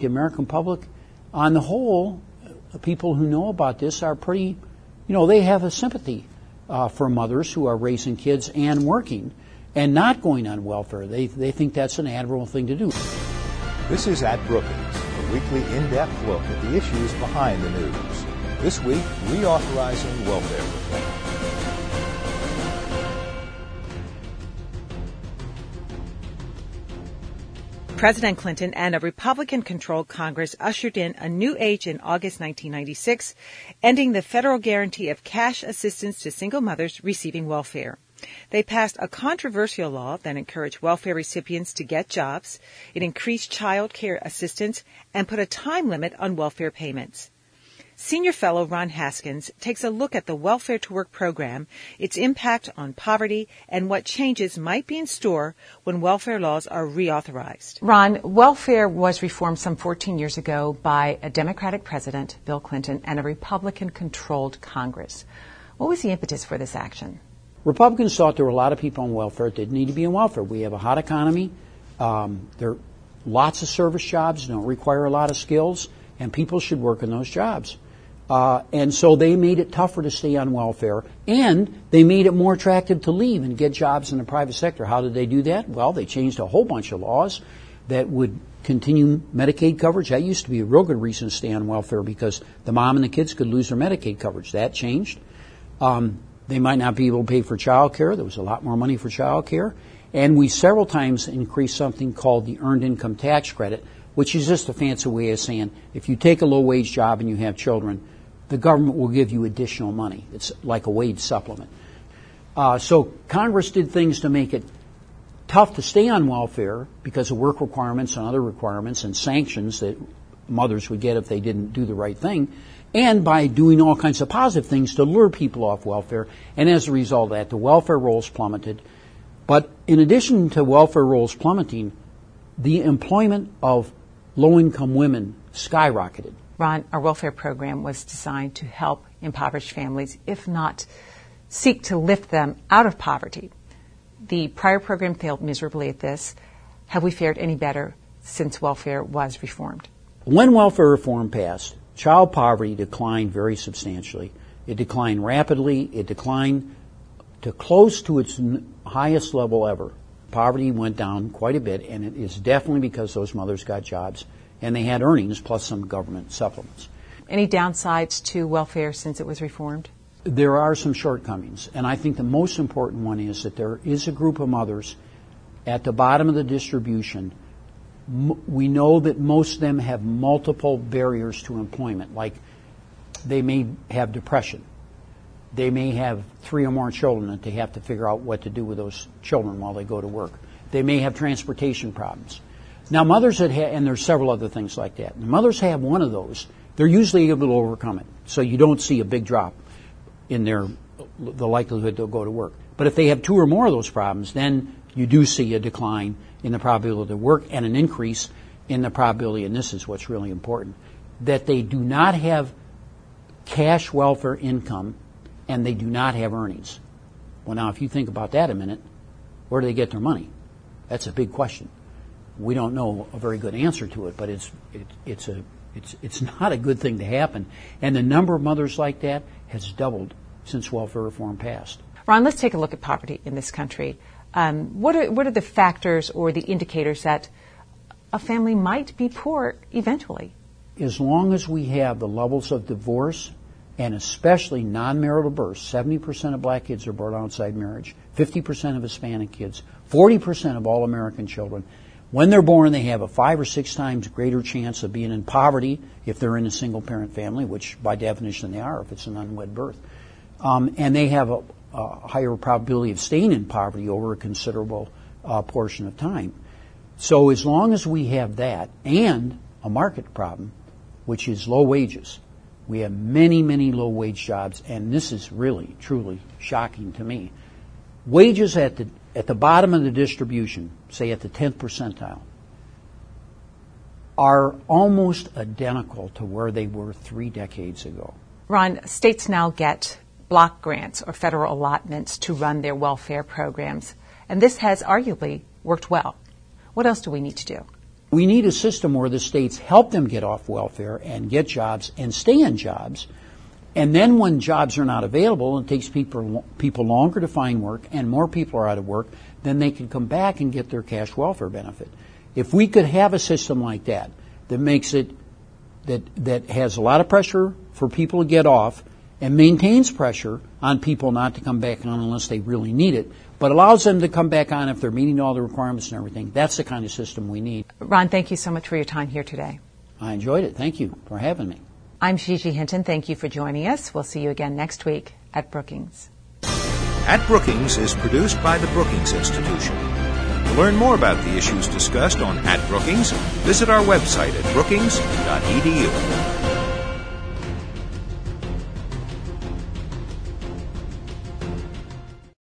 the American public, on the whole, people who know about this are pretty, they have a sympathy for mothers who are raising kids and working and not going on welfare. They think that's an admirable thing to do. This is At Brookings, a weekly in-depth look at the issues behind the news. This week, reauthorizing welfare reform. President Clinton and a Republican-controlled Congress ushered in a new age in August 1996, ending the federal guarantee of cash assistance to single mothers receiving welfare. They passed a controversial law that encouraged welfare recipients to get jobs. It increased child care assistance and put a time limit on welfare payments. Senior fellow Ron Haskins takes a look at the Welfare to Work program, its impact on poverty, and what changes might be in store when welfare laws are reauthorized. Ron, welfare was reformed some 14 years ago by a Democratic president, Bill Clinton, and a Republican-controlled Congress. What was the impetus for this action? Republicans thought there were a lot of people on welfare that didn't need to be on welfare. We have a hot economy. There are lots of service jobs, don't require a lot of skills, and people should work in those jobs. And so they made it tougher to stay on welfare, and they made it more attractive to leave and get jobs in the private sector. How did they do that? Well, they changed a whole bunch of laws that would continue Medicaid coverage. That used to be a real good reason to stay on welfare because the mom and the kids could lose their Medicaid coverage. That changed. They might not be able to pay for child care. There was a lot more money for child care. And we several times increased something called the Earned Income Tax Credit, which is just a fancy way of saying if you take a low-wage job and you have children, the government will give you additional money. It's like a wage supplement. So Congress did things to make it tough to stay on welfare because of work requirements and other requirements and sanctions that mothers would get if they didn't do the right thing, and by doing all kinds of positive things to lure people off welfare. And as a result of that, the welfare rolls plummeted. But in addition to welfare rolls plummeting, the employment of low-income women skyrocketed. Ron, our welfare program was designed to help impoverished families, if not seek to lift them out of poverty. The prior program failed miserably at this. Have we fared any better since welfare was reformed? When welfare reform passed, child poverty declined very substantially. It declined rapidly. It declined to close to its highest level ever. Poverty went down quite a bit, and it is definitely because those mothers got jobs. And they had earnings plus some government supplements. Any downsides to welfare since it was reformed? There are some shortcomings, and I think the most important one is that there is a group of mothers at the bottom of the distribution. We know that most of them have multiple barriers to employment, like they may have depression. They may have 3 or more children that they have to figure out what to do with those children while they go to work. They may have transportation problems. Now, mothers that have, and there's several other things like that. And mothers have one of those, they're usually able to overcome it. So you don't see a big drop in the likelihood they'll go to work. But if they have 2 or more of those problems, then you do see a decline in the probability to work and an increase in the probability, and this is what's really important, that they do not have cash welfare income and they do not have earnings. Well, now, if you think about that a minute, where do they get their money? That's a big question. We don't know a very good answer to it, but it's not a good thing to happen. And the number of mothers like that has doubled since welfare reform passed. Ron, let's take a look at poverty in this country. What are the factors or the indicators that a family might be poor eventually? As long as we have the levels of divorce and especially non-marital births, 70% of black kids are born outside marriage, 50% of Hispanic kids, 40% of all American children. When they're born, they have a 5 or 6 times greater chance of being in poverty if they're in a single-parent family, which by definition they are if it's an unwed birth. And they have a higher probability of staying in poverty over a considerable portion of time. So as long as we have that and a market problem, which is low wages, we have many, many low-wage jobs, and this is really, truly shocking to me. Wages at the bottom of the distribution, say at the 10th percentile, are almost identical to where they were 3 decades ago. Ron, states now get block grants or federal allotments to run their welfare programs, and this has arguably worked well. What else do we need to do? We need a system where the states help them get off welfare and get jobs and stay in jobs. And then when jobs are not available and it takes people longer to find work and more people are out of work, then they can come back and get their cash welfare benefit. If we could have a system like that makes it, that has a lot of pressure for people to get off and maintains pressure on people not to come back on unless they really need it, but allows them to come back on if they're meeting all the requirements and everything, that's the kind of system we need. Ron, thank you so much for your time here today. I enjoyed it. Thank you for having me. I'm Gigi Hinton. Thank you for joining us. We'll see you again next week at Brookings. At Brookings is produced by the Brookings Institution. To learn more about the issues discussed on At Brookings, visit our website at brookings.edu.